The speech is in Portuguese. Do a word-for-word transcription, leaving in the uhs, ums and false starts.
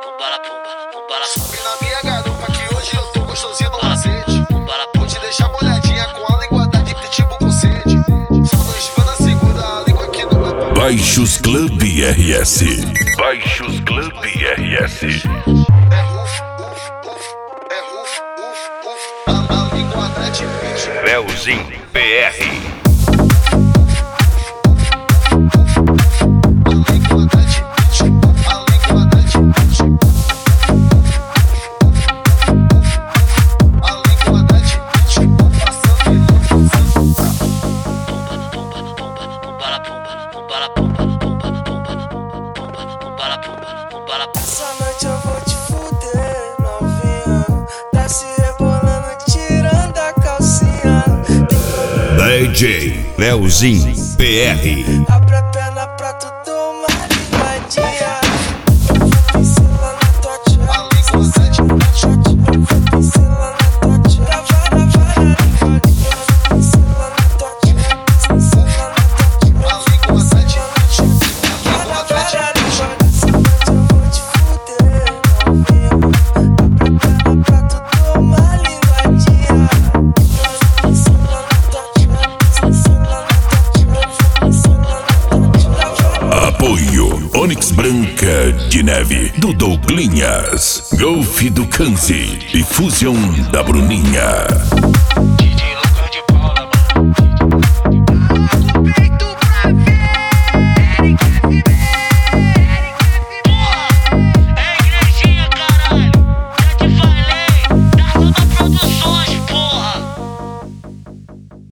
Subi na minha garupa que hoje eu tô gostosinho no macete. Vou te deixar molhadinha com a língua da deep tipo com sede. Só no espana segura a língua que não é. Baixos Club R S. Baixos Club R S. É ruf, uf, uf, é ruf, uf, uf. A, a língua da deep bitch. Leozinho P R. Essa noite eu vou te fuder, novinha. Desce rebolando, tirando a calcinha. D J Leozinho P R. Abre a perna pra tu tomar ligadinha. Eu vou pincelar na tua tira. A língua sete, shot. Eu vou pincelar na tua tira. Vara, vara, língua. Eu vou pincelar na tua tira. Pincelar na tua tira. A língua sete, shot. Vara, vara, língua. Apoio Onyx Branca de Neve do Douglinhas, Golf do Canzi e Fusion da Bruninha.